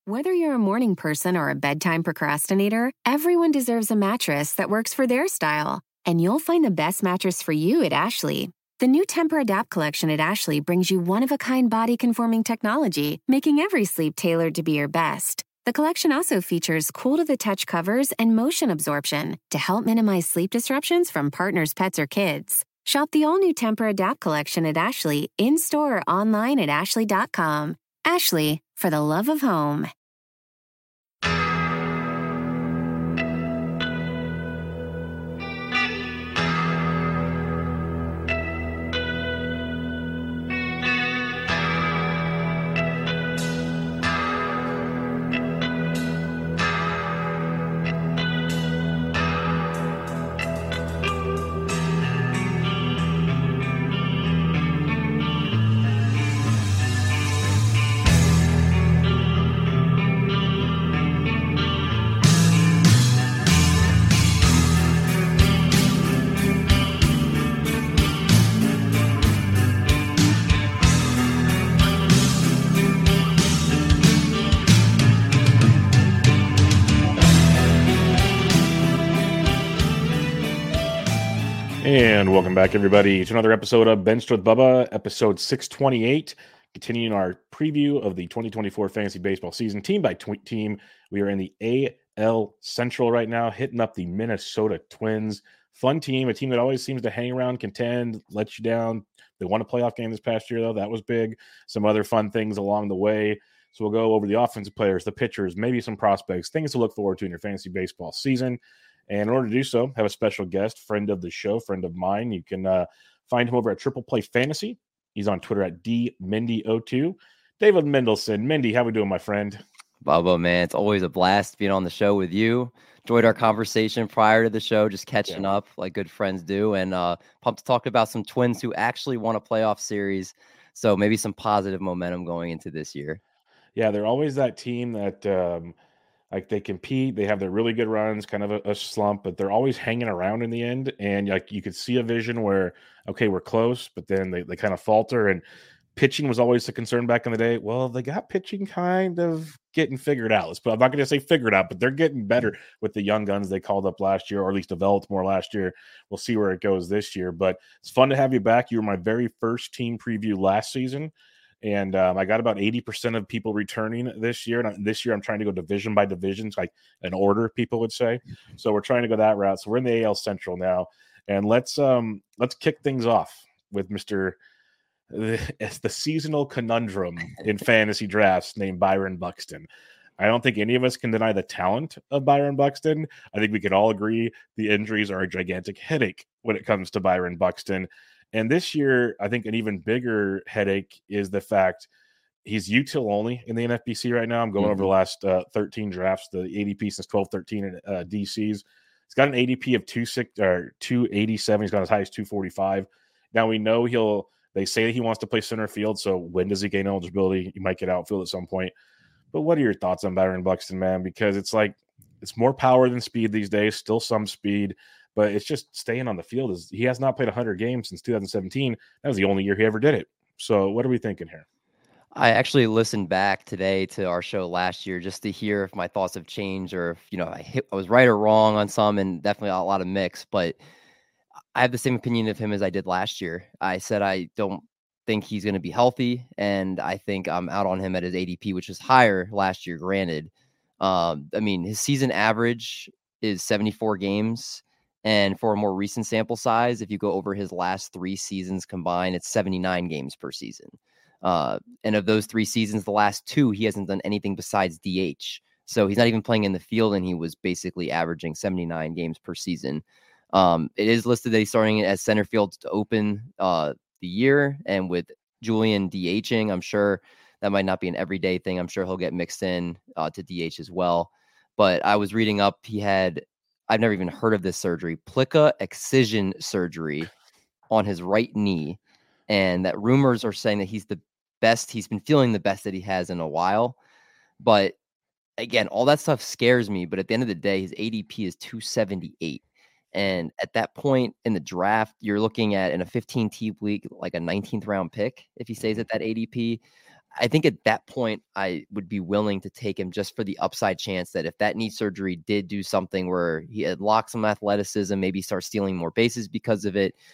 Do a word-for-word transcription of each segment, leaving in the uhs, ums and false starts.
Whether you're a morning person or a bedtime procrastinator, everyone deserves a mattress that works for their style. And you'll find the best mattress for you at Ashley. The new Temper-Adapt collection at Ashley brings you one-of-a-kind body-conforming technology, making every sleep tailored to be your best. The collection also features cool-to-the-touch covers and motion absorption to help minimize sleep disruptions from partners, pets, or kids. Shop the all-new Temper-Adapt collection at Ashley, in-store or online at ashley dot com. Ashley, for the love of home. And welcome back, everybody, to another episode of Benched with Bubba, episode six twenty-eight. Continuing our preview of the twenty twenty-four fantasy baseball season, team by tw- team. We are in the A L Central right now, hitting up the Minnesota Twins. Fun team, a team that always seems to hang around, contend, let you down. They won a playoff game this past year, though. That was big. Some other fun things along the way. So we'll go over the offensive players, the pitchers, maybe some prospects, things to look forward to in your fantasy baseball season. And in order to do so, have a special guest, friend of the show, friend of mine. You can uh, find him over at Triple Play Fantasy. He's on Twitter at D Mindy zero two. David Mendelson. Mindy, how we doing, my friend? Bubba, man, it's always a blast being on the show with you. Enjoyed our conversation prior to the show, just catching yeah. up like good friends do. And uh, pumped to talk about some Twins who actually won a playoff series. So maybe some positive momentum going into this year. Yeah, they're always that team that um, – like they compete, they have their really good runs, kind of a, a slump, but they're always hanging around in the end. And like you could see a vision where, okay, we're close, but then they, they kind of falter. And pitching was always a concern back in the day. Well, they got pitching kind of getting figured out. Let's put, I'm not going to say figured out, but they're getting better with the young guns they called up last year, or at least developed more last year. We'll see where it goes this year. But it's fun to have you back. You were my very first team preview last season. And um, I got about eighty percent of people returning this year. And this year I'm trying to go division by division, like an order, people would say. So we're trying to go that route. So we're in the A L Central now. And let's um, let's kick things off with Mister It's the seasonal conundrum in fantasy drafts named Byron Buxton. I don't think any of us can deny the talent of Byron Buxton. I think we can all agree the injuries are a gigantic headache when it comes to Byron Buxton. And this year, I think an even bigger headache is the fact he's util only in the N F B C right now. I'm going mm-hmm. over the last uh, thirteen drafts, the A D P since twelve thirteen in uh, D Cs. He's got an A D P of two six or two eighty-seven. He's got as high as two forty-five. Now we know he'll. They say that he wants to play center field. So when does he gain eligibility? He might get outfield at some point. But what are your thoughts on Byron Buxton, man? Because it's like it's more power than speed these days. Still some speed. But it's just staying on the field. Is he has not played one hundred games since two thousand seventeen. That was the only year he ever did it. So what are we thinking here? I actually listened back today to our show last year just to hear if my thoughts have changed or if, you know, I, hit, I was right or wrong on some, and definitely a lot of mix. But I have the same opinion of him as I did last year. I said I don't think he's going to be healthy, and I think I'm out on him at his A D P, which is higher last year, granted. Um, I mean, his season average is seventy-four games. And for a more recent sample size, if you go over his last three seasons combined, it's seventy-nine games per season. Uh, and of those three seasons, the last two, he hasn't done anything besides D H. So he's not even playing in the field, and he was basically averaging seventy-nine games per season. Um, it is listed that he's starting as center field to open uh, the year. And with Julian DHing, I'm sure that might not be an everyday thing. I'm sure he'll get mixed in uh, to D H as well. But I was reading up, he had... I've never even heard of this surgery, plica excision surgery on his right knee. And that rumors are saying that he's the best. He's been feeling the best that he has in a while. But again, all that stuff scares me. But at the end of the day, his A D P is two seventy-eight. And at that point in the draft, you're looking at in a fifteen team league, like a nineteenth round pick, if he stays at that A D P. I think at that point, I would be willing to take him just for the upside chance that if that knee surgery did do something where he had locked some athleticism, maybe start stealing more bases because of it,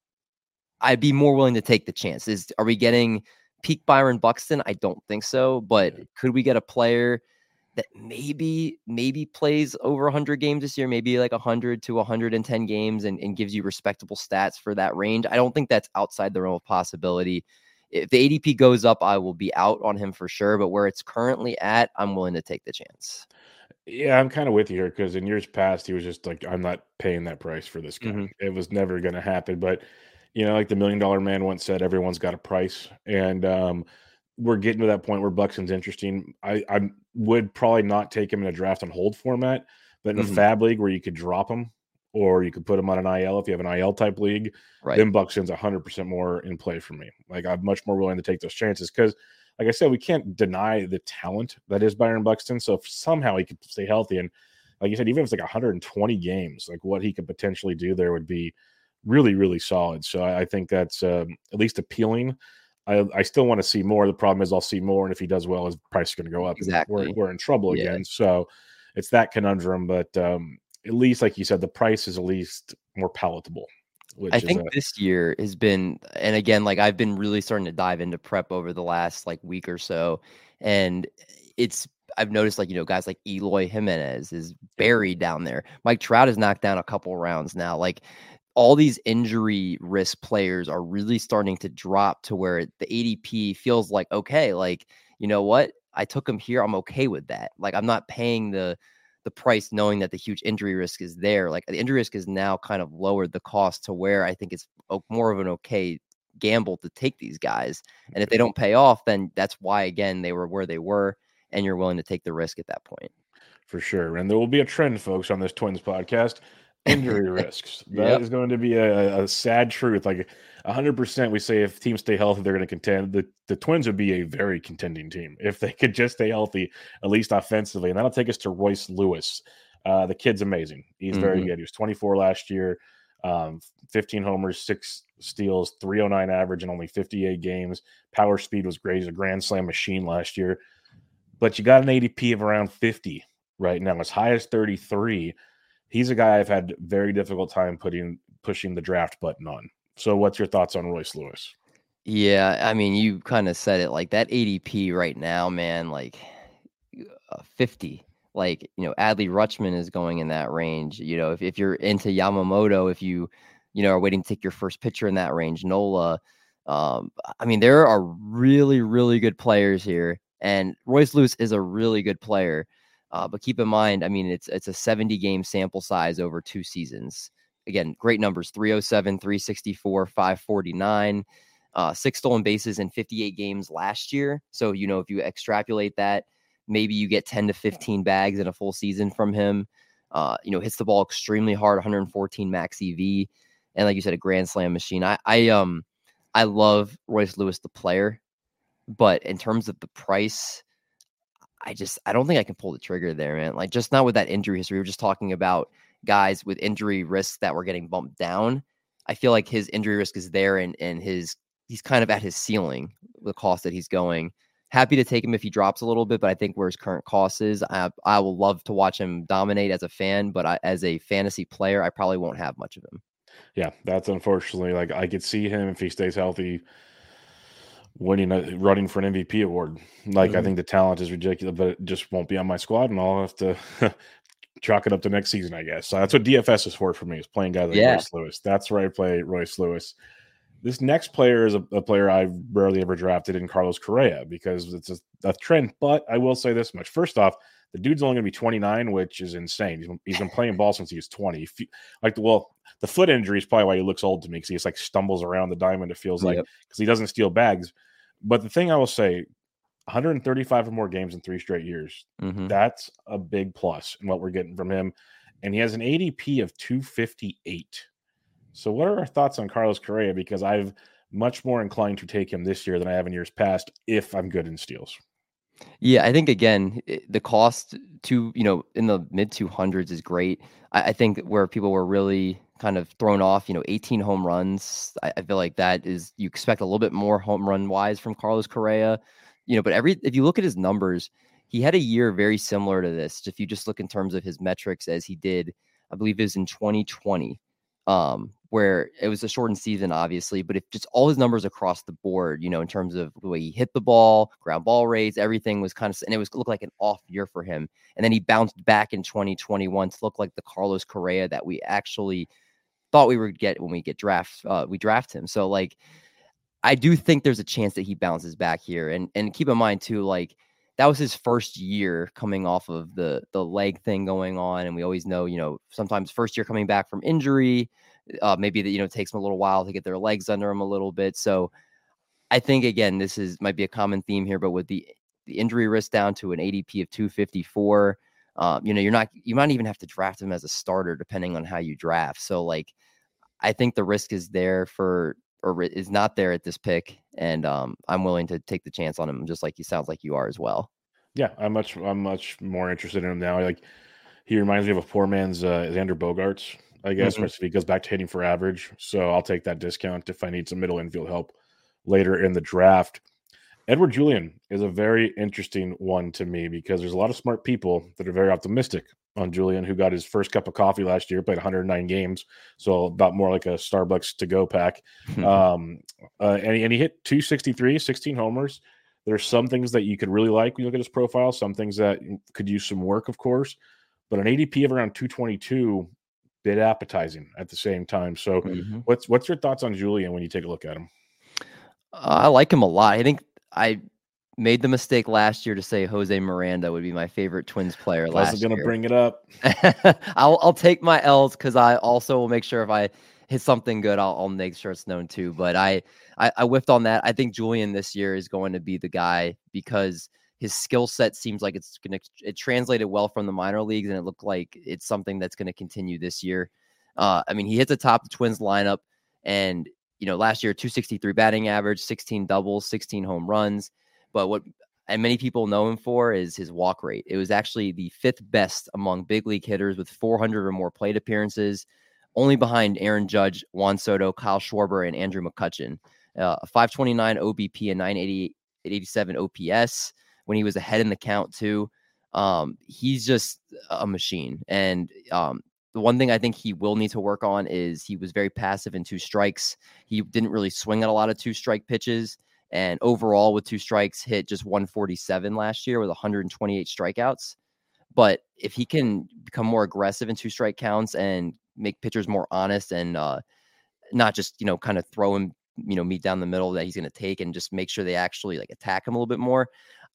I'd be more willing to take the chance. Is are we getting peak Byron Buxton? I don't think so, but could we get a player that maybe maybe plays over one hundred games this year, maybe like one hundred to one hundred ten games and, and gives you respectable stats for that range? I don't think that's outside the realm of possibility. If the A D P goes up, I will be out on him for sure, but where it's currently at, I'm willing to take the chance. Yeah, I'm kind of with you here because in years past, he was just like, I'm not paying that price for this guy. Mm-hmm. It was never going to happen. But, you know, like the Million Dollar Man once said, everyone's got a price. And um, we're getting to that point where Buxton's interesting. I, I would probably not take him in a draft and hold format, but in Mm-hmm. a fab league where you could drop him or you could put him on an I L if you have an I L type league, Right. then Buxton's one hundred percent more in play for me. Like I'm much more willing to take those chances because, like I said, we can't deny the talent that is Byron Buxton. So if somehow he could stay healthy and, like you said, even if it's like one hundred twenty games, like what he could potentially do there would be really, really solid. So I, I think that's um, at least appealing. I, I still want to see more. The problem is I'll see more, and if he does well, his price is going to go up. Exactly. We're, we're in trouble Yeah. again. So it's that conundrum. But um, at least, like you said, the price is at least more palatable. Which I is think a, this year has been, and again, like I've been really starting to dive into prep over the last like week or so, and it's I've noticed like you know guys like Eloy Jimenez is buried down there. Mike Trout has knocked down a couple rounds now. Like all these injury risk players are really starting to drop to where the A D P feels like okay, like you know what, I took him here, I'm okay with that. Like I'm not paying the the price knowing that the huge injury risk is there. Like the injury risk is now kind of lowered the cost to where I think it's more of an okay gamble to take these guys. And if they don't pay off, then that's why, again, they were where they were and you're willing to take the risk at that point. For sure. And there will be a trend, folks, on this Twins podcast. Injury risks. That Yep. is going to be a, a sad truth. Like one hundred percent we say if teams stay healthy, they're going to contend. The, the Twins would be a very contending team if they could just stay healthy, at least offensively. And that'll take us to Royce Lewis. Uh, the kid's amazing. He's mm-hmm. very good. He was twenty-four last year, um, fifteen homers, six steals, three oh nine average in only fifty-eight games. Power speed was great. He's a grand slam machine last year. But you got an A D P of around fifty right now, as high as thirty-three. He's a guy I've had very difficult time putting pushing the draft button on. So what's your thoughts on Royce Lewis? Yeah, I mean, you kind of said it. Like that A D P right now, man, like uh, fifty. Like, you know, Adley Rutschman is going in that range. You know, if, if you're into Yamamoto, if you, you know, are waiting to take your first pitcher in that range, Nola. Um, I mean, there are really, really good players here. And Royce Lewis is a really good player. Uh, but keep in mind, I mean, it's it's a seventy game sample size over two seasons. Again, great numbers, three oh seven, three sixty-four, five forty-nine, uh, six stolen bases in fifty-eight games last year. So, you know, if you extrapolate that, maybe you get ten to fifteen bags in a full season from him. Uh, you know, hits the ball extremely hard, one fourteen max E V. And like you said, a grand slam machine. I, I, um, I love Royce Lewis, the player, but in terms of the price, I just, I don't think I can pull the trigger there, man. Like just not with that injury history. We were just talking about guys with injury risks that were getting bumped down. I feel like his injury risk is there and, and his, he's kind of at his ceiling, the cost that he's going. Happy to take him if he drops a little bit, but I think where his current cost is, I, I will love to watch him dominate as a fan, but I, as a fantasy player, I probably won't have much of him. Yeah, that's unfortunately, like I could see him if he stays healthy winning a running for an M V P award. Like mm-hmm. I think the talent is ridiculous, but it just won't be on my squad, and I'll have to chalk it up to next season, I guess. So that's what D F S is for for me, is playing guys like yeah. Royce Lewis. That's where I play Royce Lewis. This next player is a, a player I've rarely ever drafted in Carlos Correa because it's a, a trend. But I will say this much: first off, the dude's only going to be twenty-nine, which is insane. He's, he's been playing ball since he was twenty. Like, well, the foot injury is probably why he looks old to me because he just like stumbles around the diamond. It feels like because yep. he doesn't steal bags. But the thing I will say, one thirty-five or more games in three straight years. Mm-hmm. That's a big plus in what we're getting from him. And he has an A D P of two fifty-eight. So what are our thoughts on Carlos Correa? Because I've much more inclined to take him this year than I have in years past if I'm good in steals. Yeah, I think, again, the cost to, you know, in the mid two hundreds is great. I, I think where people were really kind of thrown off, you know, eighteen home runs. I, I feel like that is, you expect a little bit more home run wise from Carlos Correa. you know, but every if you look at his numbers, he had a year very similar to this. If you just look in terms of his metrics as he did, I believe it was in twenty twenty, um, where it was a shortened season, obviously, but if just all his numbers across the board, you know, in terms of the way he hit the ball, ground ball rates, everything was kind of, and it was looked like an off year for him. And then he bounced back in twenty twenty-one to look like the Carlos Correa that we actually thought we would get when we get draft, uh, we draft him. So like, I do think there's a chance that he bounces back here. And and keep in mind too, like that was his first year coming off of the the leg thing going on. And we always know, you know, sometimes first year coming back from injury, uh, maybe that, you know, it takes them a little while to get their legs under them a little bit. So I think, again, this is might be a common theme here, but with the, the injury risk down to an A D P of two fifty-four, um, you know, you're not, you might even have to draft him as a starter depending on how you draft. So like, I think the risk is there for, or is not there at this pick. And um, I'm willing to take the chance on him, just like he sounds like you are as well. Yeah, I'm much, I'm much more interested in him now. Like he reminds me of a poor man's uh, Xander Bogaerts, I guess, mm-hmm. If he goes back to hitting for average. So I'll take that discount if I need some middle infield help later in the draft. Edouard Julien is a very interesting one to me because there's a lot of smart people that are very optimistic on Julien, who got his first cup of coffee last year, played one hundred nine games, so about more like a Starbucks to-go pack. um, uh, and, he, and he hit two sixty-three, sixteen homers. There's some things that you could really like when you look at his profile, some things that could use some work, of course, but an A D P of around two twenty-two, bit appetizing at the same time. So mm-hmm. what's what's your thoughts on Julien when you take a look at him? Uh, I like him a lot. I think I made the mistake last year to say Jose Miranda would be my favorite Twins player last year. I wasn't going to bring it up. I'll I'll take my L's because I also will make sure if I hit something good, I'll, I'll make sure it's known too. But I, I I whiffed on that. I think Julien this year is going to be the guy because his skill set seems like it's going to it translated well from the minor leagues, and it looked like it's something that's going to continue this year. Uh, I mean, he hits the top of the Twins lineup, and you know, last year two sixty-three batting average, sixteen doubles, sixteen home runs. But what and many people know him for is his walk rate. It was actually the fifth best among big league hitters with four hundred or more plate appearances, only behind Aaron Judge, Juan Soto, Kyle Schwarber, and Andrew McCutchen. Uh, a five twenty-nine O B P and nine eighty-seven O P S when he was ahead in the count too. Um, he's just a machine. And um, the one thing I think he will need to work on is he was very passive in two strikes. He didn't really swing at a lot of two strike pitches. And overall, with two strikes, hit just one forty-seven last year with one hundred twenty-eight strikeouts. But if he can become more aggressive in two strike counts and make pitchers more honest and uh, not just, you know, kind of throw him, you know, meat down the middle that he's going to take and just make sure they actually like attack him a little bit more,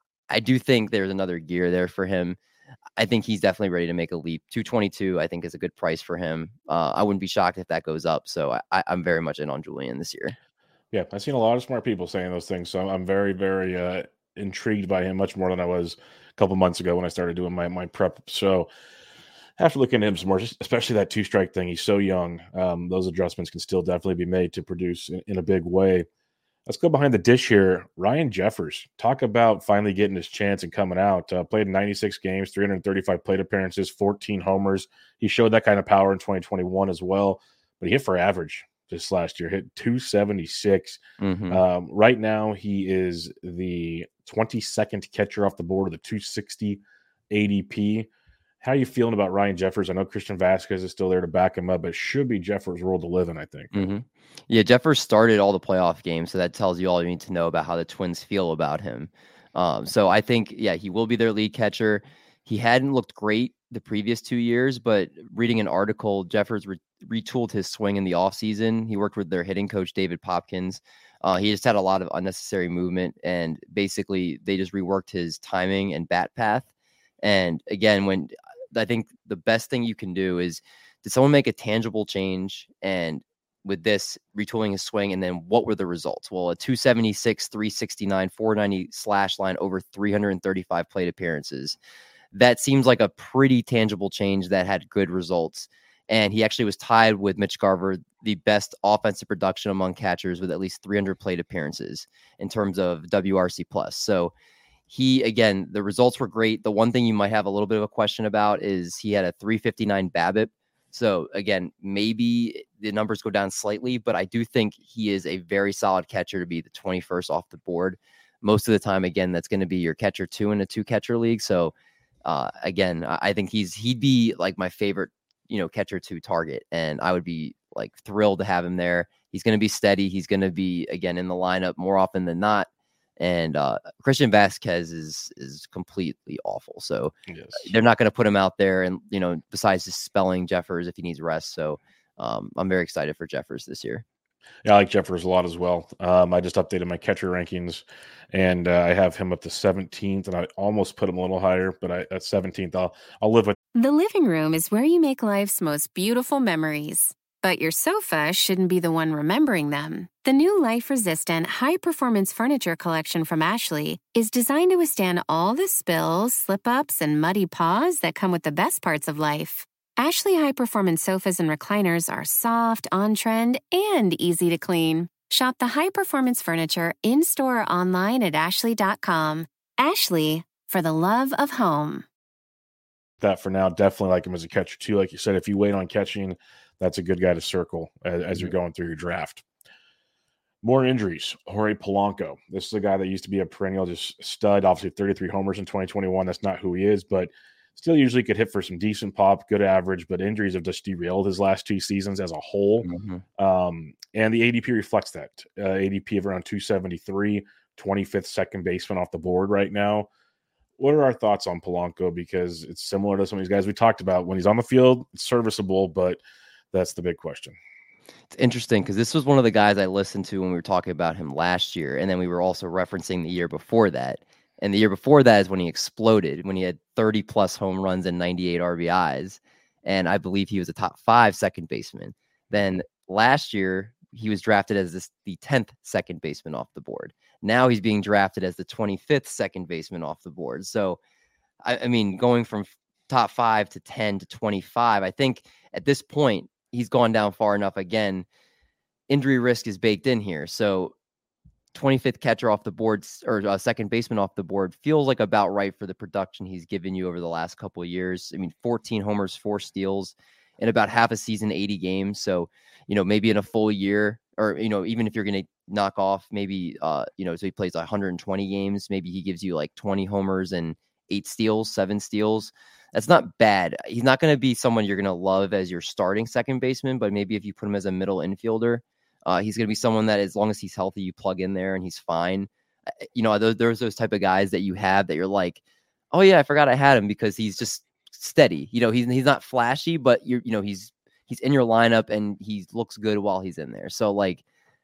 I do think there's another gear there for him. I think he's definitely ready to make a leap. two twenty-two, I think, is a good price for him. Uh, I wouldn't be shocked if that goes up. So I, I'm very much in on Julien this year. Yeah, I've seen a lot of smart people saying those things, so I'm very, very uh, intrigued by him, much more than I was a couple months ago when I started doing my my prep. So I have to look into him some more, especially that two-strike thing. He's so young. Um, those adjustments can still definitely be made to produce in, in a big way. Let's go behind the dish here. Ryan Jeffers, talk about finally getting his chance and coming out. Uh, played in ninety-six games, three hundred thirty-five plate appearances, fourteen homers. He showed that kind of power in twenty twenty-one as well, but he hit for average this last year, hit two seventy-six. Mm-hmm. Um, right now, he is the twenty-second catcher off the board of the two sixty A D P. How are you feeling about Ryan Jeffers? I know Christian Vasquez is still there to back him up, but it should be Jeffers' world to live in, I think. Mm-hmm. Yeah, Jeffers started all the playoff games, so that tells you all you need to know about how the Twins feel about him. Um, so I think, yeah, he will be their lead catcher. He hadn't looked great the previous two years, but reading an article, Jeffers re- retooled his swing in the offseason. He worked with their hitting coach, David Popkins. Uh, he just had a lot of unnecessary movement, and basically they just reworked his timing and bat path. And again, when I think the best thing you can do is, did someone make a tangible change? And with this, retooling his swing, and then what were the results? Well, a two seventy-six, three sixty-nine, four ninety slash line over three hundred thirty-five plate appearances. That seems like a pretty tangible change that had good results. And he actually was tied with Mitch Garver, the best offensive production among catchers with at least three hundred plate appearances in terms of W R C plus. So he, again, the results were great. The one thing you might have a little bit of a question about is he had a three fifty-nine BABIP. So again, maybe the numbers go down slightly, but I do think he is a very solid catcher to be the twenty-first off the board. most of the time, again, that's going to be your catcher two in a two catcher league. So uh, again, I, I think he's he'd be like my favorite, you know, catcher two target, and I would be like thrilled to have him there. He's going to be steady. He's going to be, again, in the lineup more often than not. And uh, Christian Vasquez is is completely awful. So yes. they're not going to put him out there. And, you know, besides just spelling Jeffers if he needs rest. So um, I'm very excited for Jeffers this year. Yeah, I like Jeffers a lot as well. Um, I just updated my catcher rankings, and uh, I have him up to seventeenth, and I almost put him a little higher, but I, at seventeenth, I'll I'll live with. The living room is where you make life's most beautiful memories. But your sofa shouldn't be the one remembering them. The new life-resistant, high-performance furniture collection from Ashley is designed to withstand all the spills, slip-ups, and muddy paws that come with the best parts of life. Ashley high-performance sofas and recliners are soft, on-trend, and easy to clean. Shop the high-performance furniture in-store or online at ashley dot com. Ashley, for the love of home. That for now, definitely like him as a catcher too. Like you said, if you wait on catching, that's a good guy to circle as, as you're going through your draft. More injuries. Jorge Polanco. This is a guy that used to be a perennial just stud. Obviously, thirty-three homers in twenty twenty-one. That's not who he is, but still usually could hit for some decent pop, good average. But injuries have just derailed his last two seasons as a whole. Mm-hmm. Um, and the A D P reflects that. Uh, A D P of around two seventy-three, twenty-fifth second baseman off the board right now. What are our thoughts on Polanco? Because it's similar to some of these guys we talked about. When he's on the field, it's serviceable, but that's the big question. It's interesting because this was one of the guys I listened to when we were talking about him last year. And then we were also referencing the year before that. And the year before that is when he exploded, when he had thirty plus home runs and ninety-eight R B Is. And I believe he was a top five second baseman. Then last year, he was drafted as this, the tenth second baseman off the board. Now he's being drafted as the twenty-fifth second baseman off the board. So, I, I mean, going from top five to ten to twenty-five, I think at this point, he's gone down far enough. Again, injury risk is baked in here. So twenty-fifth catcher off the board or uh, second baseman off the board feels like about right for the production he's given you over the last couple of years. I mean, fourteen homers, four steals in about half a season, eighty games. So, you know, maybe in a full year, or, you know, even if you're going to knock off maybe, uh, you know, so he plays one hundred twenty games, maybe he gives you like twenty homers and eight steals, seven steals. That's not bad. He's not going to be someone you're going to love as your starting second baseman, but maybe if you put him as a middle infielder, uh, he's going to be someone that as long as he's healthy, you plug in there and he's fine. You know, those, there's those type of guys that you have that you're like, oh yeah, I forgot I had him, because he's just steady. You know, he's, he's not flashy, but you're, you know, he's, he's in your lineup and he looks good while he's in there. So like,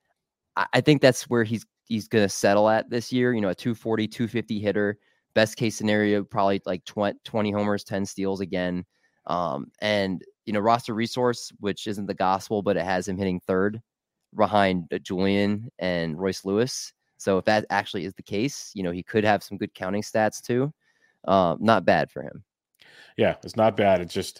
I, I think that's where he's, he's going to settle at this year, you know, a two forty, two fifty hitter. Best case scenario, probably like twenty homers, ten steals again. Um, and, you know, roster resource, which isn't the gospel, but it has him hitting third behind Julian and Royce Lewis. So if that actually is the case, you know, he could have some good counting stats too. Um, not bad for him. Yeah, it's not bad. It's just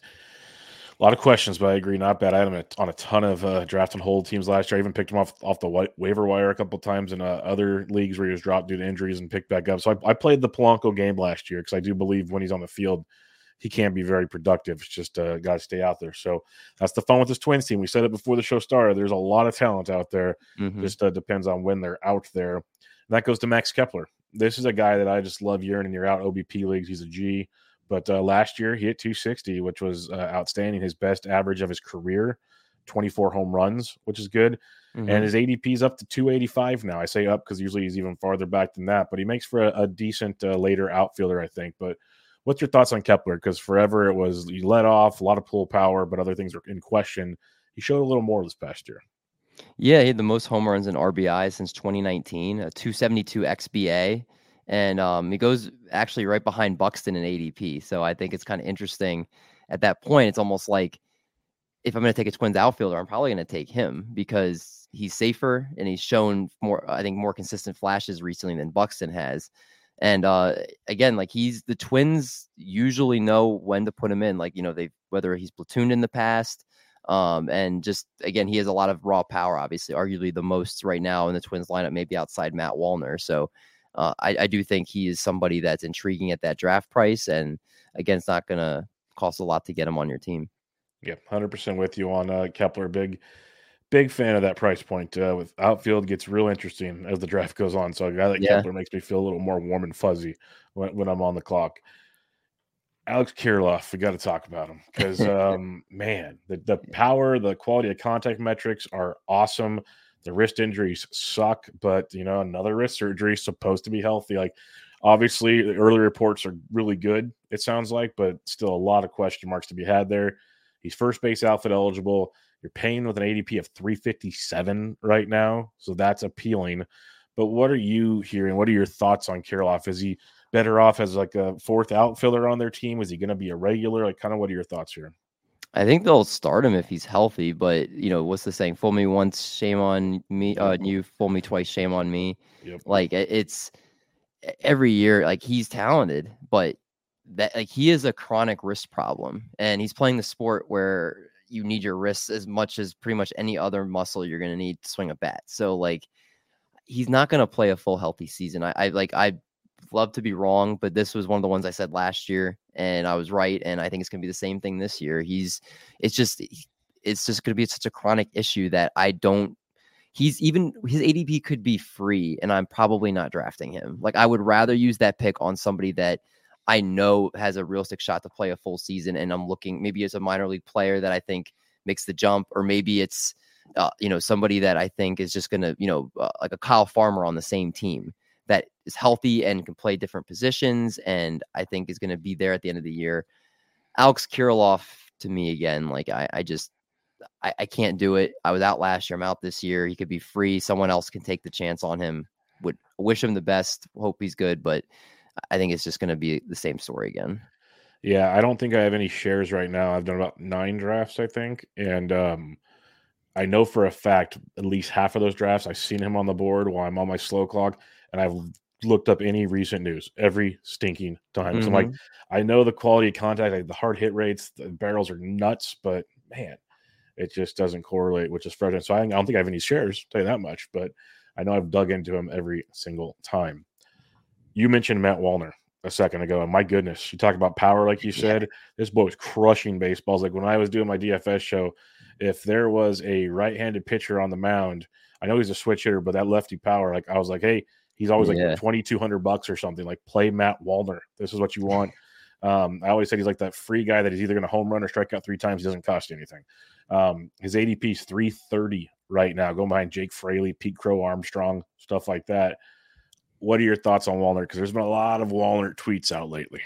a lot of questions, but I agree, not bad. I had him on a ton of uh, draft and hold teams last year. I even picked him off off the wa- waiver wire a couple of times in uh, other leagues where he was dropped due to injuries and picked back up. So I, I played the Polanco game last year because I do believe when he's on the field, he can be very productive. It's just uh, got to stay out there. So that's the fun with this Twins team. We said it before the show started. There's a lot of talent out there. Mm-hmm. Just uh, depends on when they're out there. And that goes to Max Kepler. This is a guy that I just love year in and year out. O B P leagues, he's a G. But uh, last year, he hit two sixty, which was uh, outstanding. His best average of his career, twenty-four home runs, which is good. Mm-hmm. And his A D P is up to two eighty-five now. I say up because usually he's even farther back than that. But he makes for a, a decent uh, later outfielder, I think. But what's your thoughts on Kepler? Because forever it was he let off, a lot of pull power, but other things were in question. He showed a little more this past year. Yeah, he had the most home runs and R B I since twenty nineteen, a two seventy-two X B A. And um, he goes actually right behind Buxton in A D P. So I think it's kind of interesting. At that point, it's almost like if I'm going to take a Twins outfielder, I'm probably going to take him because he's safer and he's shown more, I think, more consistent flashes recently than Buxton has. And uh, again, like he's the Twins usually know when to put him in. Like, you know, they whether he's platooned in the past. Um, and just, again, he has a lot of raw power, obviously, arguably the most right now in the Twins lineup, maybe outside Matt Wallner. So Uh, I, I do think he is somebody that's intriguing at that draft price. And again, it's not going to cost a lot to get him on your team. Yeah, one hundred percent with you on uh, Kepler. Big, Big fan of that price point. Uh, with outfield gets real interesting as the draft goes on. So a guy like Yeah. Kepler makes me feel a little more warm and fuzzy when, when I'm on the clock. Alex Kirilloff, we got to talk about him because, um, man, the, the power, the quality of contact metrics are awesome. The wrist injuries suck, but, you know, another wrist surgery is supposed to be healthy. Like, obviously, the early reports are really good, it sounds like, but still a lot of question marks to be had there. He's first base outfit eligible. You're paying with an A D P of three fifty-seven right now, so that's appealing. But what are you hearing? What are your thoughts on Kirilloff? Is he better off as like a fourth outfielder on their team? Is he going to be a regular? Like, kind of what are your thoughts here? I think they'll start him if he's healthy, but you know, what's the saying? Fool me once, shame on me. Uh, you fool me twice, shame on me. Yep. Like it's every year, like he's talented, but that like he is a chronic wrist problem, and he's playing the sport where you need your wrists as much as pretty much any other muscle you're going to need to swing a bat. So like, he's not going to play a full healthy season. I, I like, I love to be wrong, but this was one of the ones I said last year and I was right. And I think it's going to be the same thing this year. He's, it's just, it's just going to be such a chronic issue that I don't, he's even, his A D P could be free and I'm probably not drafting him. Like I would rather use that pick on somebody that I know has a realistic shot to play a full season. And I'm looking maybe as a minor league player that I think makes the jump, or maybe it's, uh, you know, somebody that I think is just going to, you know, uh, like a Kyle Farmer on the same team that is healthy and can play different positions. And I think is going to be there at the end of the year. Alex Kirilloff, to me, again, like I, I just, I, I can't do it. I was out last year. I'm out this year. He could be free. Someone else can take the chance on him. Would wish him the best. Hope he's good, but I think it's just going to be the same story again. Yeah, I don't think I have any shares right now. I've done about nine drafts, I think. And um, I know for a fact at least half of those drafts, I've seen him on the board while I'm on my slow clock. And I've looked up any recent news every stinking time. Mm-hmm. So I'm like, I know the quality of contact, like the hard hit rates, the barrels are nuts, but man, it just doesn't correlate, which is frustrating. So I don't think I have any shares, I'll tell you that much, but I know I've dug into him every single time. You mentioned Matt Wallner a second ago, and my goodness, you talk about power, like you said. Yeah. This boy was crushing baseballs. Like when I was doing my D F S show, if there was a right-handed pitcher on the mound, I know he's a switch hitter, but that lefty power, like I was like, hey, he's always like yeah. twenty-two hundred bucks or something. Like play Matt Wallner. This is what you want. um, I always said he's like that free guy that is either going to home run or strike out three times. He doesn't cost you anything. Um, his A D P is three thirty right now, going behind Jake Fraley, Pete Crow Armstrong, stuff like that. What are your thoughts on Wallner? Because there's been a lot of Wallner tweets out lately.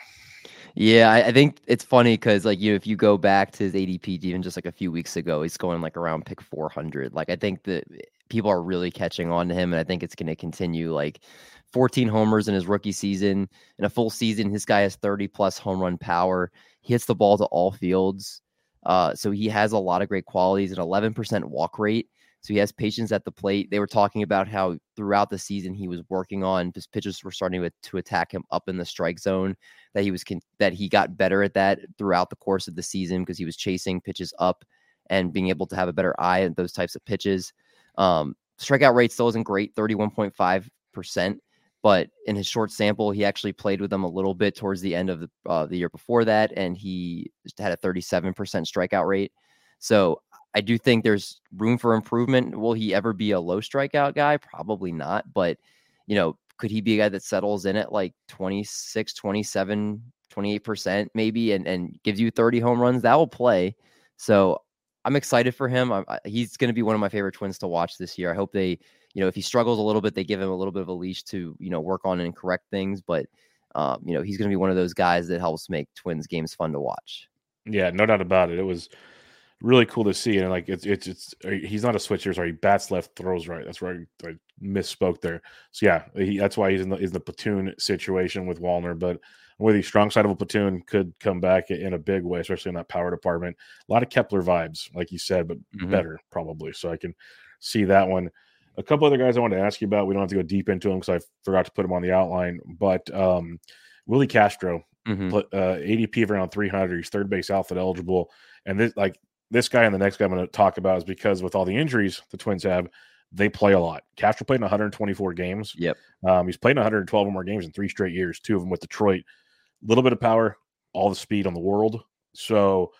Yeah, I, I think it's funny because, like, you know, if you go back to his A D P even just like a few weeks ago, he's going like around pick four hundred. Like, I think that people are really catching on to him, and I think it's going to continue. Like, fourteen homers in his rookie season. In a full season, this guy has thirty plus home run power. He hits the ball to all fields. Uh, so he has a lot of great qualities, an eleven percent walk rate. So he has patience at the plate. They were talking about how throughout the season he was working on his pitches were starting to, to attack him up in the strike zone, that he was con- that he got better at that throughout the course of the season because he was chasing pitches up and being able to have a better eye at those types of pitches. Um, strikeout rate still isn't great, thirty-one point five percent, but in his short sample, he actually played with them a little bit towards the end of the, uh, the year before that, and he had a thirty-seven percent strikeout rate. So I do think there's room for improvement. Will he ever be a low strikeout guy? Probably not. But, you know, could he be a guy that settles in at like twenty-six, twenty-seven, twenty-eight percent maybe and, and gives you thirty home runs? That will play. So I'm excited for him. I, I, he's going to be one of my favorite Twins to watch this year. I hope they, you know, if he struggles a little bit, they give him a little bit of a leash to, you know, work on and correct things. But, um, you know, he's going to be one of those guys that helps make Twins games fun to watch. Yeah, no doubt about it. It was really cool to see, and like it's it's it's he's not a switcher. Sorry, he bats left, throws right. That's where I, I misspoke there. So yeah, he, that's why he's in the, is the platoon situation with Wallner. But with the strong side of a platoon could come back in a big way, especially in that power department. A lot of Kepler vibes, like you said, but mm-hmm. better probably. So I can see that one. A couple other guys I wanted to ask you about. We don't have to go deep into them because I forgot to put them on the outline. But um, Willie Castro, mm-hmm. uh, A D P of around three hundred. He's third base outfit eligible, and this like. This guy and the next guy I'm going to talk about is because with all the injuries the Twins have, they play a lot. Castro played in one hundred twenty-four games. Yep. Um, he's played in one hundred twelve or more games in three straight years, two of them with Detroit. A little bit of power, all the speed on the world. So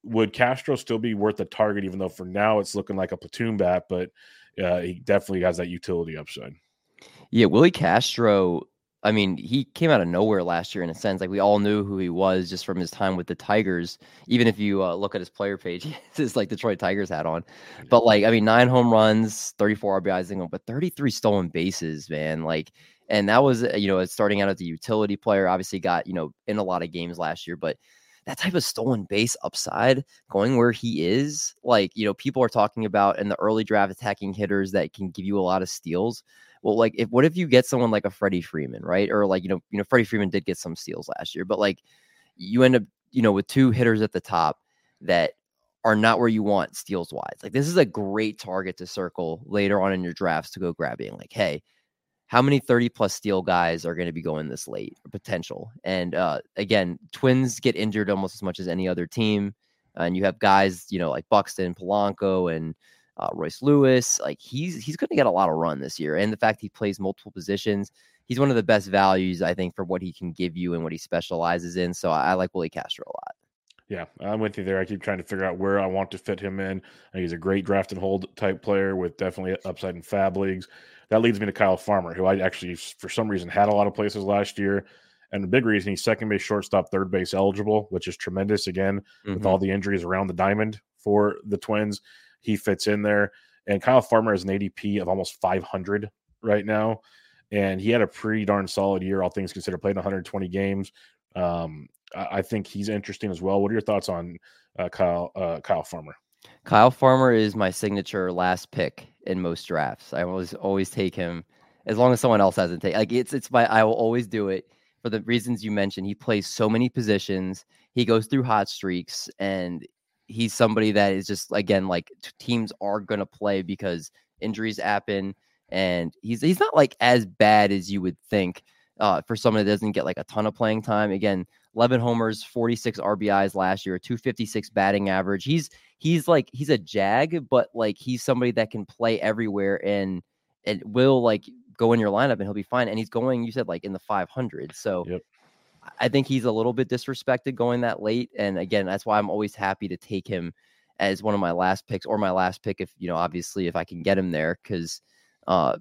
would Castro still be worth the target, even though for now it's looking like a platoon bat, but uh, he definitely has that utility upside. Yeah, Willie Castro, I mean, he came out of nowhere last year in a sense. Like, we all knew who he was just from his time with the Tigers. Even if you uh, look at his player page, he has his like Detroit Tigers hat on. But like, I mean, nine home runs, thirty-four R B Is, but thirty-three stolen bases, man. Like, and that was, you know, starting out as a utility player. Obviously, got, you know, in a lot of games last year, but that type of stolen base upside going where he is, like, you know, people are talking about in the early draft attacking hitters that can give you a lot of steals. Well, like, if what if you get someone like a Freddie Freeman, right? Or like, you know, you know, Freddie Freeman did get some steals last year, but like, you end up, you know, with two hitters at the top that are not where you want steals wise. Like, this is a great target to circle later on in your drafts to go grabbing. Like, hey, how many thirty plus steal guys are going to be going this late? Potential. And uh, again, Twins get injured almost as much as any other team. Uh, and you have guys, you know, like Buxton, Polanco, and uh, Royce Lewis. Like, he's he's going to get a lot of run this year. And the fact he plays multiple positions, he's one of the best values, I think, for what he can give you and what he specializes in. So I, I like Willie Castro a lot. Yeah, I'm with you there. I keep trying to figure out where I want to fit him in. I think he's a great draft and hold type player with definitely upside in fab leagues. That leads me to Kyle Farmer, who I actually, for some reason, had a lot of places last year. And the big reason he's second base, shortstop, third base eligible, which is tremendous. Again, mm-hmm. with all the injuries around the diamond for the Twins, he fits in there. And Kyle Farmer has an A D P of almost five hundred right now. And he had a pretty darn solid year, all things considered, played one hundred twenty games. Um, I think he's interesting as well. What are your thoughts on uh, Kyle uh, Kyle Farmer? Kyle Farmer is my signature last pick in most drafts. I always always take him as long as someone else hasn't taken. Like, it's it's my I will always do it for the reasons you mentioned. He plays so many positions. He goes through hot streaks, and he's somebody that is just, again, like, teams are gonna play because injuries happen, and he's he's not like as bad as you would think. Uh, for someone that doesn't get like a ton of playing time. Again, eleven homers, forty-six R B Is last year, two fifty-six batting average. He's he's like he's a jag, but like, he's somebody that can play everywhere and and will like go in your lineup and he'll be fine. And he's going, you said, like in the five hundred. So yep. I think he's a little bit disrespected going that late. And again, that's why I'm always happy to take him as one of my last picks, or my last pick if, you know, obviously if I can get him there, because uh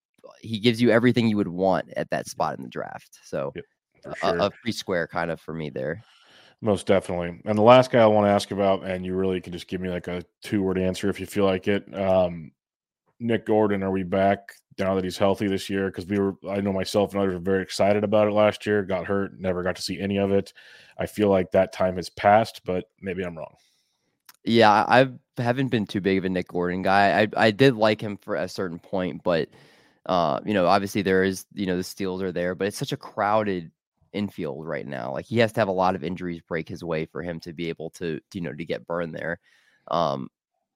he gives you everything you would want at that spot in the draft. So yep, sure. a, a free square kind of for me there. Most definitely. And the last guy I want to ask about, and you really can just give me like a two word answer if you feel like it. Um, Nick Gordon, are we back now that he's healthy this year? Because we were, I know myself and others were very excited about it last year, got hurt, never got to see any of it. I feel like that time has passed, but maybe I'm wrong. Yeah, I haven't been too big of a Nick Gordon guy. I, I did like him for a certain point, but Uh, you know, obviously there is, you know, the steals are there, but it's such a crowded infield right now. Like, he has to have a lot of injuries break his way for him to be able to, you know, to get burned there. Um,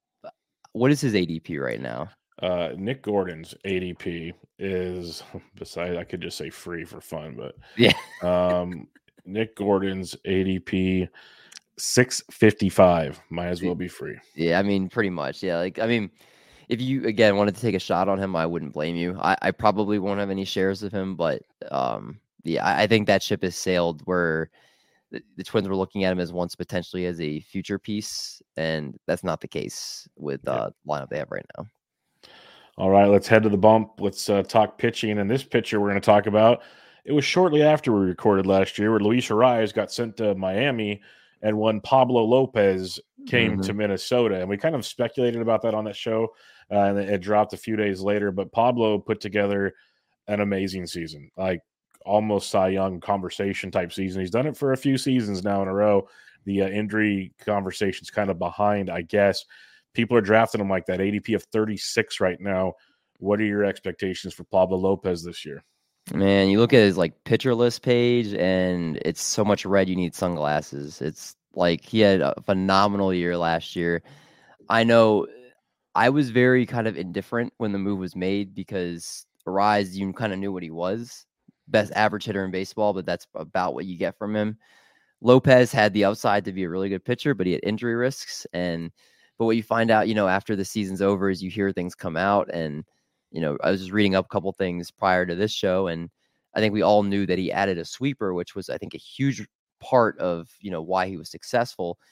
what is his A D P right now? Uh, Nick Gordon's A D P is, besides, I could just say free for fun, but yeah. um, Nick Gordon's A D P six fifty-five, might as well be free. Yeah, I mean, pretty much. Yeah, like, I mean, if you, again, wanted to take a shot on him, I wouldn't blame you. I, I probably won't have any shares of him, but um, yeah, I, I think that ship has sailed where the, the Twins were looking at him as once potentially as a future piece, and that's not the case with the uh, lineup they have right now. All right, let's head to the bump. Let's uh, talk pitching. And this pitcher we're going to talk about, it was shortly after we recorded last year where Luis Arraez got sent to Miami, and when Pablo Lopez came mm-hmm. to Minnesota. And we kind of speculated about that on that show. Uh, and it dropped a few days later, but Pablo put together an amazing season, like almost Cy Young conversation type season. He's done it for a few seasons now in a row. The uh, injury conversation's kind of behind, I guess. People are drafting him like that. A D P of thirty-six right now. What are your expectations for Pablo Lopez this year? Man, you look at his like pitcher list page, and it's so much red you need sunglasses. It's like he had a phenomenal year last year. I know I was very kind of indifferent when the move was made because Arraez, you kind of knew what he was. Best average hitter in baseball, but that's about what you get from him. Lopez had the upside to be a really good pitcher, but he had injury risks. And but what you find out, you know, after the season's over is you hear things come out. And, you know, I was just reading up a couple things prior to this show, and I think we all knew that he added a sweeper, which was, I think, a huge part of, you know, why he was successful.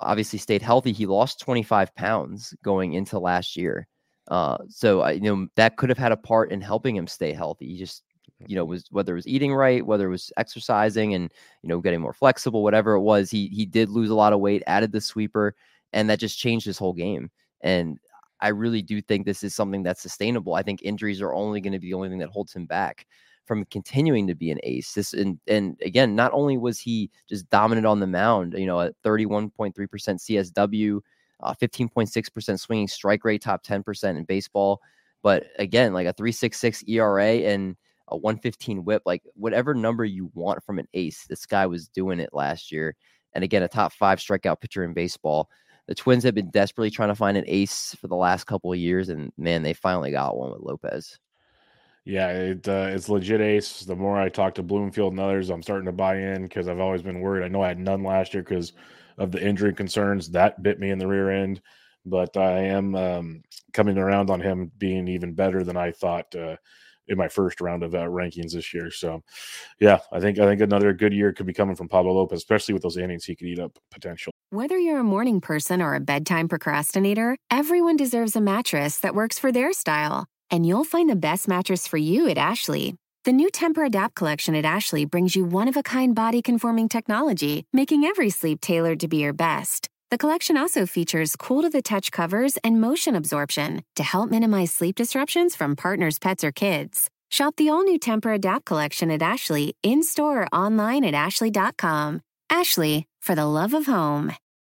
obviously stayed healthy. He lost twenty-five pounds going into last year. Uh, so I, you know, that could have had a part in helping him stay healthy. He just, you know, was whether it was eating right, whether it was exercising and, you know, getting more flexible, whatever it was, he he did lose a lot of weight, added the sweeper, and that just changed his whole game. And I really do think this is something that's sustainable. I think injuries are only going to be the only thing that holds him back from continuing to be an ace. This and and again, not only was he just dominant on the mound, you know, at thirty-one point three percent C S W, uh, fifteen point six percent swinging strike rate, top ten percent in baseball, but again, like a three point six six E R A and a one fifteen whip, like whatever number you want from an ace, this guy was doing it last year. And again, a top five strikeout pitcher in baseball. The Twins have been desperately trying to find an ace for the last couple of years, and man, they finally got one with Lopez. Yeah, it, uh, it's legit ace. The more I talk to Bloomfield and others, I'm starting to buy in because I've always been worried. I know I had none last year because of the injury concerns. That bit me in the rear end, but I am um, coming around on him being even better than I thought uh, in my first round of uh, rankings this year. So, yeah, I think I think another good year could be coming from Pablo Lopez, especially with those innings he could eat up potential. Whether you're a morning person or a bedtime procrastinator, everyone deserves a mattress that works for their style. And you'll find the best mattress for you at Ashley. The new Temper-Adapt collection at Ashley brings you one-of-a-kind body-conforming technology, making every sleep tailored to be your best. The collection also features cool-to-the-touch covers and motion absorption to help minimize sleep disruptions from partners, pets, or kids. Shop the all-new Temper-Adapt collection at Ashley, in-store or online at ashley dot com. Ashley, for the love of home.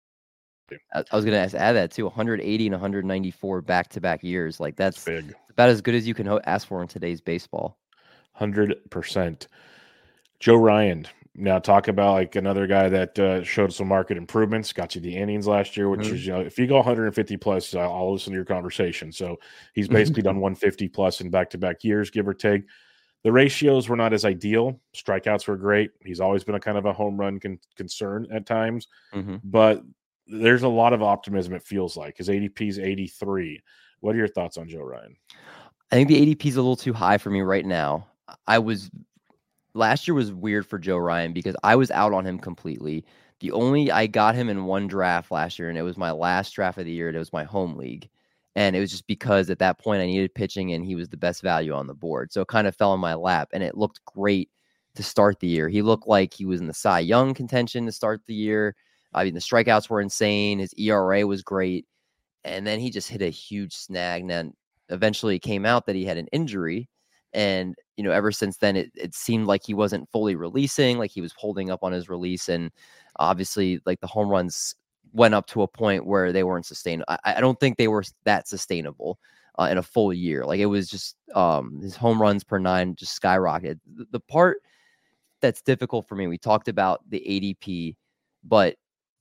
I was going to add that too. one eighty and one ninety-four back-to-back years. Like that's, that's big. About as good as you can ho- ask for in today's baseball. one hundred percent. Joe Ryan. Now talk about like another guy that uh, showed some market improvements, got you the innings last year, which mm-hmm. is, you know, if you go one fifty plus, I'll, I'll listen to your conversation. So he's basically done one fifty plus in back-to-back years, give or take. The ratios were not as ideal. Strikeouts were great. He's always been a kind of a home run con- concern at times, mm-hmm. but there's a lot of optimism, it feels like. His A D P is eighty-three. What are your thoughts on Joe Ryan? I think the A D P is a little too high for me right now. I was last year was weird for Joe Ryan because I was out on him completely. The only I got him in one draft last year, and it was my last draft of the year. It was my home league. And it was just because at that point I needed pitching and he was the best value on the board. So it kind of fell in my lap, and it looked great to start the year. He looked like he was in the Cy Young contention to start the year. I mean, the strikeouts were insane. His E R A was great. And then he just hit a huge snag. And then eventually it came out that he had an injury. And, you know, ever since then, it, it seemed like he wasn't fully releasing, like he was holding up on his release. And obviously, like the home runs went up to a point where they weren't sustainable. I, I don't think they were that sustainable uh, in a full year. Like it was just um, his home runs per nine just skyrocketed. The, the part that's difficult for me, we talked about the A D P, but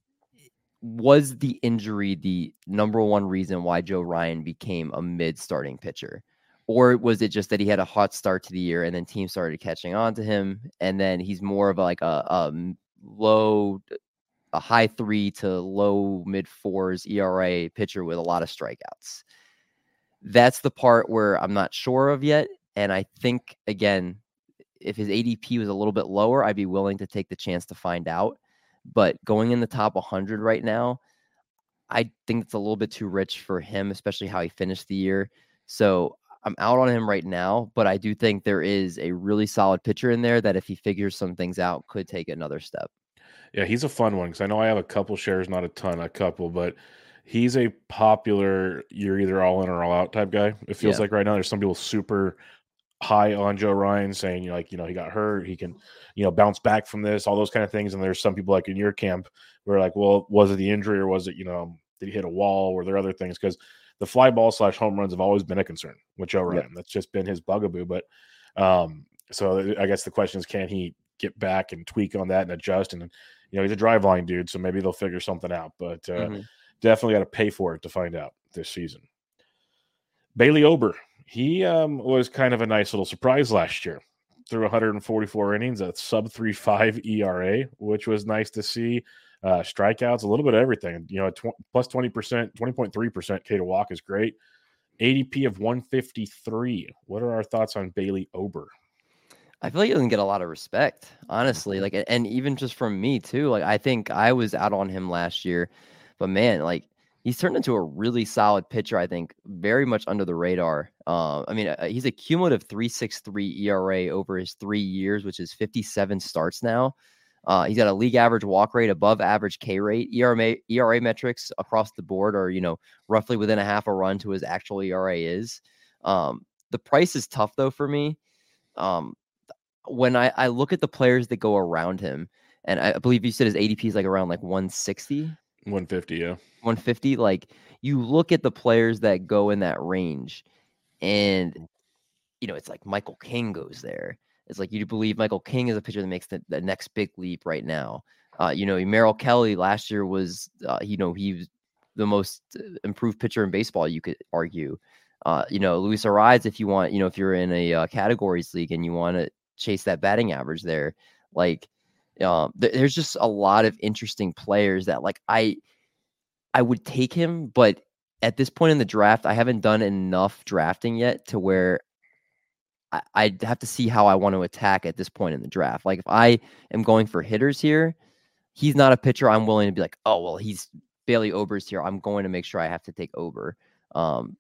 was the injury the number one reason why Joe Ryan became a mid-starting pitcher? Or was it just that he had a hot start to the year and then teams started catching on to him, and then he's more of like a, a low, a high three to low mid fours E R A pitcher with a lot of strikeouts? That's the part where I'm not sure of yet. And I think, again, if his A D P was a little bit lower, I'd be willing to take the chance to find out. But going in the top one hundred right now, I think it's a little bit too rich for him, especially how he finished the year. So I'm out on him right now, but I do think there is a really solid pitcher in there that if he figures some things out, could take another step. Yeah, he's a fun one because I know I have a couple shares, not a ton, a couple, but he's a popular, you're either all in or all out type guy. It feels yeah. like right now there's some people super high on Joe Ryan saying, you know, like, you know, he got hurt, he can, you know, bounce back from this, all those kind of things. And there's some people like in your camp where like, well, was it the injury or was it, you know, did he hit a wall? Were there other things? Because the fly ball slash home runs have always been a concern with Joe Ryan. Yep. That's just been his bugaboo. But um, so I guess the question is, can he get back and tweak on that and adjust? And, you know, he's a drive line dude, so maybe they'll figure something out. But uh, mm-hmm. definitely got to pay for it to find out this season. Bailey Ober. He um, was kind of a nice little surprise last year. Through one forty-four innings, a sub three point five E R A, which was nice to see. Uh, strikeouts, a little bit of everything. You know, tw- plus twenty percent, twenty point three percent K to walk is great. A D P of one fifty-three. What are our thoughts on Bailey Ober? I feel like he doesn't get a lot of respect, honestly. Like, and even just from me too. Like, I think I was out on him last year, but man, like he's turned into a really solid pitcher. I think very much under the radar. Uh, I mean, uh, he's a cumulative three point six three E R A over his three years, which is fifty-seven starts now. Uh, he's got a league average walk rate, above average K rate. E R A E R A metrics across the board are, you know, roughly within a half a run to his actual E R A is. Um, the price is tough though for me. Um, when I, I look at the players that go around him, and I believe you said his A D P is like around like one sixty, one fifty, yeah, one fifty. Like you look at the players that go in that range, and you know it's like Michael King goes there. It's like you believe Michael King is a pitcher that makes the, the next big leap right now. Uh, you know, Merrill Kelly last year was, uh, you know, he was the most improved pitcher in baseball, you could argue. Uh, you know, Luis Arraez, if you want, you know, if you're in a uh, categories league and you want to chase that batting average there, like, um, th- there's just a lot of interesting players that, like, I, I would take him, but at this point in the draft, I haven't done enough drafting yet to where I, I'd have to see how I want to attack at this point in the draft. Like if I am going for hitters here, he's not a pitcher I'm willing to be like, oh, well, he's Bailey Ober's here. I'm going to make sure I have to take Ober. Um,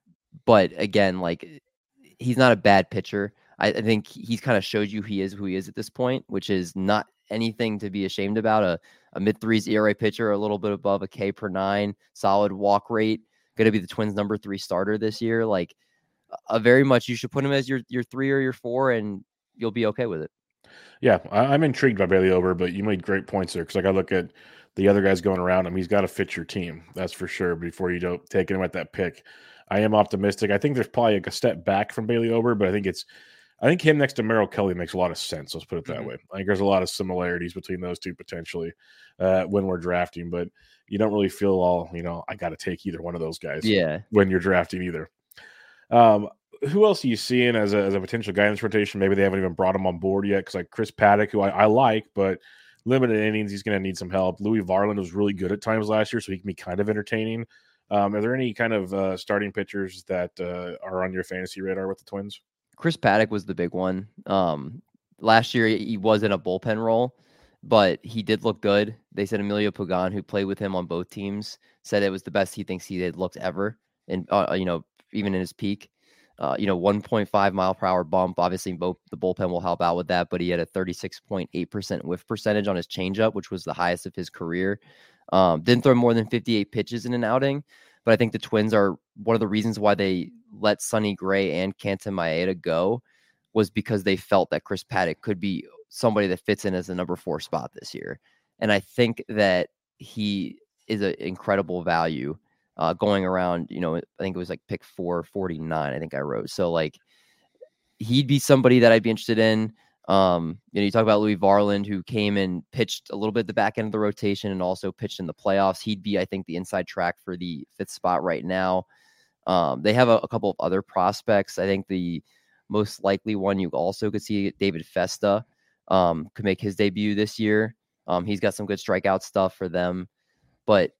but again, like he's not a bad pitcher. I, I think he's kind of showed you he is who he is at this point, which is not anything to be ashamed about. A, a mid threes E R A pitcher, a little bit above a K per nine, solid walk rate, going to be the Twins' number three starter this year. Like a very much, you should put him as your your three or your four, and you'll be okay with it. Yeah, I, I'm intrigued by Bailey Ober, but you made great points there because like I look at the other guys going around him, he's got to fit your team. That's for sure. Before you don't take him at that pick, I am optimistic. I think there's probably like a step back from Bailey Ober, but I think it's, I think him next to Merrill Kelly makes a lot of sense. Let's put it that mm-hmm. way. I think there's a lot of similarities between those two potentially uh, when we're drafting, but you don't really feel all, you know, I got to take either one of those guys. Yeah, when you're drafting either. Um, who else are you seeing as a, as a potential guy in this rotation? Maybe they haven't even brought him on board yet. Cause like Chris Paddock, who I, I like, but limited innings, he's going to need some help. Louis Varland was really good at times last year, so he can be kind of entertaining. Um, are there any kind of uh, starting pitchers that uh, are on your fantasy radar with the Twins? Chris Paddock was the big one. Um, last year he was in a bullpen role, but he did look good. They said Emilio Pagan, who played with him on both teams, said it was the best he thinks he had looked ever. And, uh, you know, even in his peak. Uh, you know, one point five mile per hour bump. Obviously, both the bullpen will help out with that, but he had a thirty-six point eight percent whiff percentage on his changeup, which was the highest of his career. Um, didn't throw more than fifty-eight pitches in an outing, but I think the Twins are one of the reasons why they let Sonny Gray and Kenta Maeda go was because they felt that Chris Paddock could be somebody that fits in as the number four spot this year. And I think that he is an incredible value. Uh, going around, you know, I think it was like pick four forty-nine, I think I wrote. So like he'd be somebody that I'd be interested in. Um, you know, you talk about Louis Varland, who came and pitched a little bit at the back end of the rotation and also pitched in the playoffs. He'd be, I think, the inside track for the fifth spot right now. Um, they have a, a couple of other prospects. I think the most likely one you also could see, David Festa, um, could make his debut this year. Um, he's got some good strikeout stuff for them, but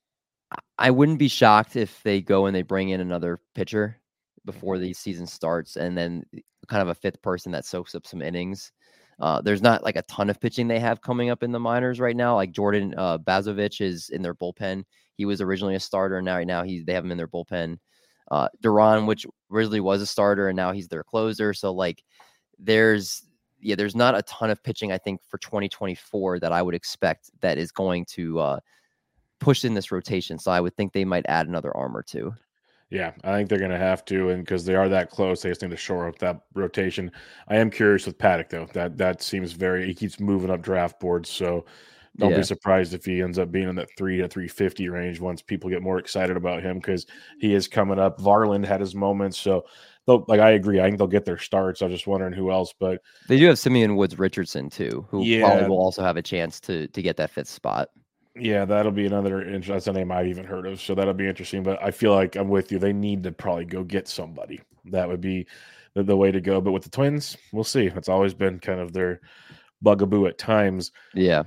I wouldn't be shocked if they go and they bring in another pitcher before the season starts, and then kind of a fifth person that soaks up some innings. Uh, there's not like a ton of pitching they have coming up in the minors right now. Like Jordan uh, Bazovich is in their bullpen. He was originally a starter, and now right now he's they have him in their bullpen. Uh, Duran, which originally was a starter, and now he's their closer. So like, there's yeah, there's not a ton of pitching I think for twenty twenty-four that I would expect that is going to uh, push in this rotation. So I would think they might add another arm or two. Yeah, I think they're going to have to, and because they are that close, they just need to shore up that rotation. I am curious with Paddock, though. That that seems very – he keeps moving up draft boards, so don't yeah. be surprised if he ends up being in that three to three fifty range once people get more excited about him because he is coming up. Varland had his moments, so like I agree. I think they'll get their starts. I was just wondering who else, but they do have Simeon Woods Richardson too, who yeah. probably will also have a chance to to get that fifth spot. Yeah, that'll be another – that's a name I've even heard of, so that'll be interesting. But I feel like I'm with you. They need to probably go get somebody. That would be the, the way to go. But with the Twins, we'll see. It's always been kind of their bugaboo at times. Yeah.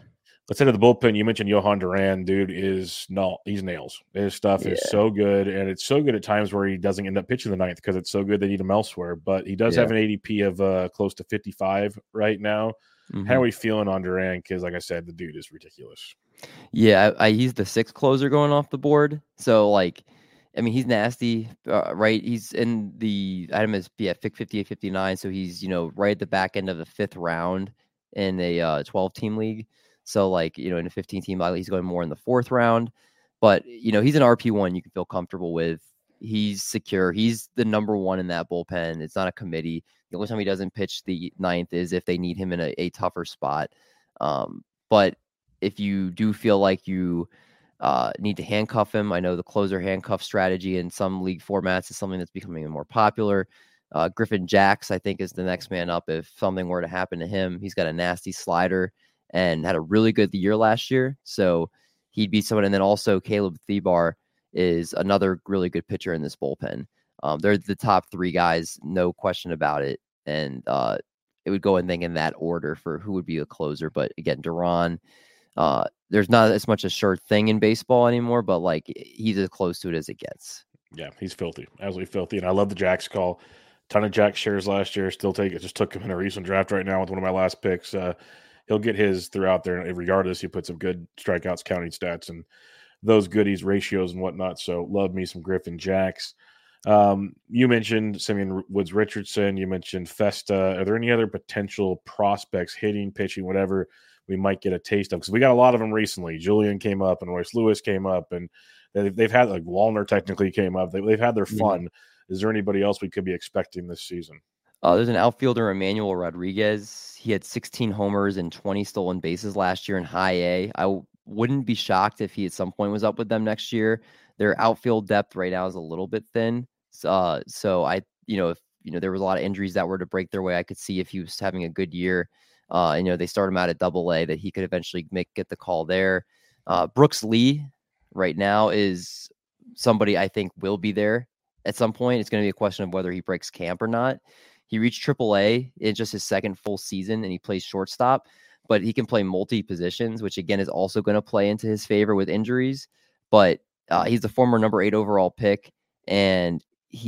let's head to the bullpen. You mentioned Johan Duran, dude, is no, he's nails. His stuff Yeah. is so good, and it's so good at times where he doesn't end up pitching the ninth because it's so good they need him elsewhere. But he does Yeah. have an A D P of uh, close to fifty-five right now. Mm-hmm. How are we feeling on Duran? Because, like I said, the dude is ridiculous. Yeah, I, I, he's the sixth closer going off the board. So, like, I mean, he's nasty, uh, right? He's in the item is yeah, fifty-eight, fifty-nine. So he's, you know, right at the back end of the fifth round in a uh, twelve team league. So, like, you know, in a fifteen team league, he's going more in the fourth round. But, you know, he's an R P one you can feel comfortable with. He's secure. He's the number one in that bullpen. It's not a committee. The only time he doesn't pitch the ninth is if they need him in a, a tougher spot. Um, but if you do feel like you uh, need to handcuff him, I know the closer handcuff strategy in some league formats is something that's becoming more popular. Uh, Griffin Jax, I think, is the next man up if something were to happen to him. He's got a nasty slider and had a really good year last year. So he'd be someone. And then also Caleb Thibar is another really good pitcher in this bullpen. Um, they're the top three guys, no question about it. And uh, it would go and think in that order for who would be a closer. But again, Duran, uh, there's not as much a sure thing in baseball anymore, but like he's as close to it as it gets. Yeah, he's filthy, absolutely filthy. And I love the Jax call. Ton of Jax shares last year. Still take it. Just took him in a recent draft right now with one of my last picks. Uh, he'll get his throughout there. Regardless, he put some good strikeouts, counting stats, and those goodies, ratios, and whatnot. So love me some Griffin Jax. Um, you mentioned Simeon Woods Richardson. You mentioned Festa. Are there any other potential prospects, hitting, pitching, whatever, we might get a taste of? Because we got a lot of them recently. Julian came up, and Royce Lewis came up, and they've, they've had, like, Wallner technically came up. They, they've had their fun. Mm-hmm. Is there anybody else we could be expecting this season? Uh, there's an outfielder, Emmanuel Rodriguez. He had sixteen homers and twenty stolen bases last year in high A. I w- wouldn't be shocked if he at some point was up with them next year. Their outfield depth right now is a little bit thin. Uh, so I, you know, if you know there was a lot of injuries that were to break their way, I could see if he was having a good year. Uh, you know, they start him out at Double A, that he could eventually make get the call there. Uh, Brooks Lee right now is somebody I think will be there at some point. It's going to be a question of whether he breaks camp or not. He reached Triple A in just his second full season, and he plays shortstop, but he can play multi positions, which again is also going to play into his favor with injuries. But uh, he's the former number eight overall pick, and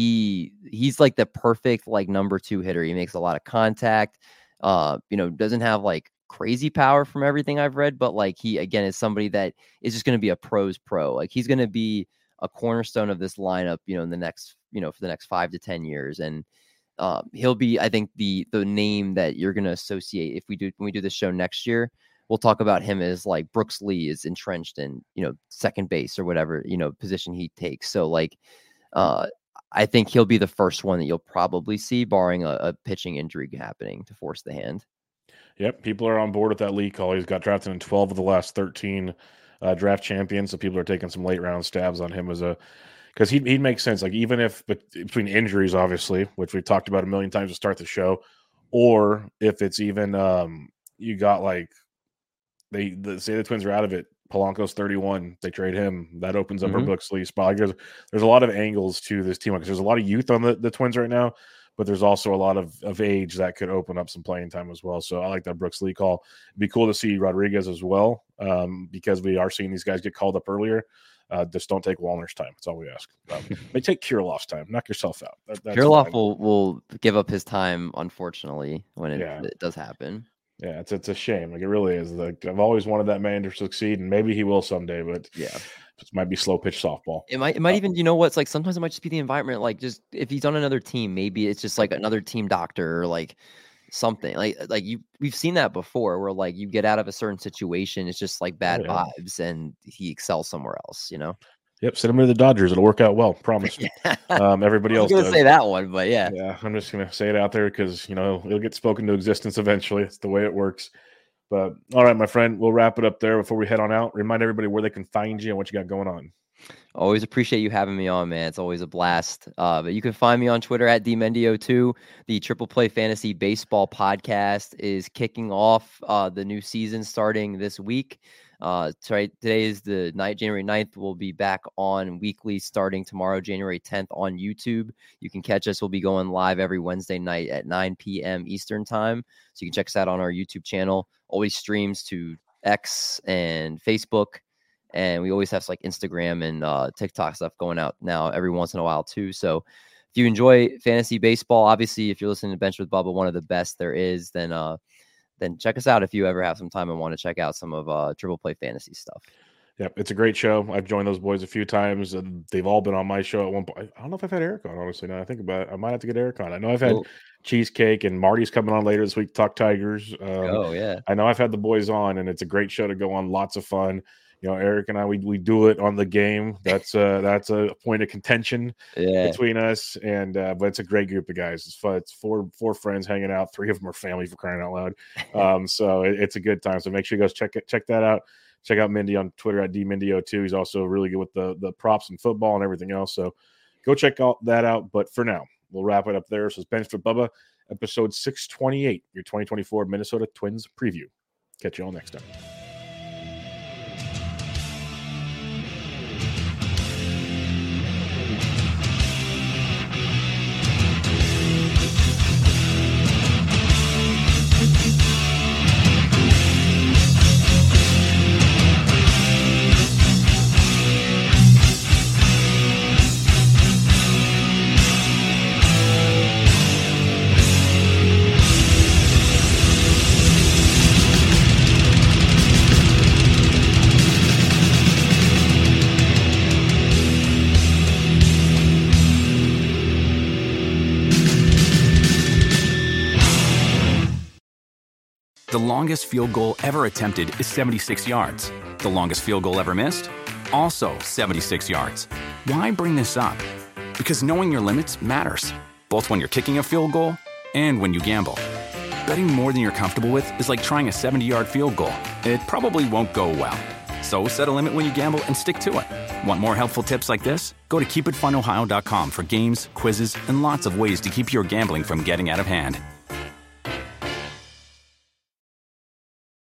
he he's like the perfect like number two hitter. He makes a lot of contact. Uh, you know, doesn't have like crazy power from everything I've read, but like he again is somebody that is just going to be a pro's pro. Like he's going to be a cornerstone of this lineup, you know, in the next, you know, for the next five to ten years, and um, he'll be, I think, the the name that you're going to associate if we do when we do this show next year. We'll talk about him as like Brooks Lee is entrenched in, you know, second base or whatever, you know, position he takes. So like, uh, I think he'll be the first one that you'll probably see, barring a, a pitching injury happening to force the hand. Yep, people are on board with that Lee call. He's got drafted in twelve of the last thirteen uh, draft champions, so people are taking some late round stabs on him as a because he he'd make sense. Like even if but between injuries, obviously, which we've talked about a million times to start the show, or if it's even um, you got like they the, say the Twins are out of it. Polanco's thirty-one. They trade him. That opens up mm-hmm. our Brooks Lee spot. Like there's, there's a lot of angles to this team because there's a lot of youth on the, the Twins right now, but there's also a lot of, of age that could open up some playing time as well. So I like that Brooks Lee call. It'd be cool to see Rodriguez as well um, because we are seeing these guys get called up earlier. Uh, just don't take Wallner's time. That's all we ask. Um, they take Kirilloff's time. Knock yourself out. That, that's Kirilloff will, will give up his time, unfortunately, when it, yeah. it does happen. Yeah, it's it's a shame. Like it really is. Like I've always wanted that man to succeed, and maybe he will someday. But yeah, it might be slow pitch softball. It might it might uh, even you know what's like sometimes it might just be the environment. Like just if he's on another team, maybe it's just like another team doctor or like something like like you we've seen that before where like you get out of a certain situation, it's just like bad oh, yeah. vibes, and he excels somewhere else. You know. Yep, send him to the Dodgers. It'll work out well. Promise. yeah. Um, everybody I was else gonna say that one, but yeah, yeah. I'm just gonna say it out there because you know it'll get spoken to existence eventually. It's the way it works. But all right, my friend, we'll wrap it up there before we head on out. Remind everybody where they can find you and what you got going on. Always appreciate you having me on, man. It's always a blast. Uh, but you can find me on Twitter at D Mendio two. The Triple Play Fantasy Baseball podcast is kicking off uh, the new season starting this week. Uh, sorry, today is the night, January ninth. We'll be back on weekly starting tomorrow, January tenth on YouTube. You can catch us. We'll be going live every Wednesday night at nine p.m. Eastern time. So you can check us out on our YouTube channel. Always streams to X and Facebook. And we always have like Instagram and uh, TikTok stuff going out now every once in a while too. So if you enjoy fantasy baseball, obviously, if you're listening to Bench with Bubba, one of the best there is, then uh, then check us out if you ever have some time and want to check out some of uh, Triple Play Fantasy stuff. Yeah, it's a great show. I've joined those boys a few times, and they've all been on my show at one point. I don't know if I've had Eric on, honestly. Now I think about it, I might have to get Eric on. I know I've had Cool. Cheesecake, and Marty's coming on later this week to talk Tigers. Um, Oh, yeah. I know I've had the boys on, and it's a great show to go on. Lots of fun. You know, Eric and I, we we do it on the game. That's uh that's a point of contention Yeah. between us, and uh, but it's a great group of guys. It's fun. It's four four friends hanging out. Three of them are family, for crying out loud. Um, so it, it's a good time. So make sure you guys check it, check that out. Check out Mindy on Twitter at D Mindy oh two. He's also really good with the the props and football and everything else. So go check out that out. But for now, we'll wrap it up there. So it's Bench with Bubba, episode six twenty-eight, your twenty twenty-four Minnesota Twins preview. Catch you all next time. The longest field goal ever attempted is seventy-six yards. The longest field goal ever missed? Also seventy-six yards. Why bring this up? Because knowing your limits matters, both when you're kicking a field goal and when you gamble. Betting more than you're comfortable with is like trying a seventy-yard field goal. It probably won't go well. So set a limit when you gamble and stick to it. Want more helpful tips like this? Go to keep it fun ohio dot com for games, quizzes, and lots of ways to keep your gambling from getting out of hand.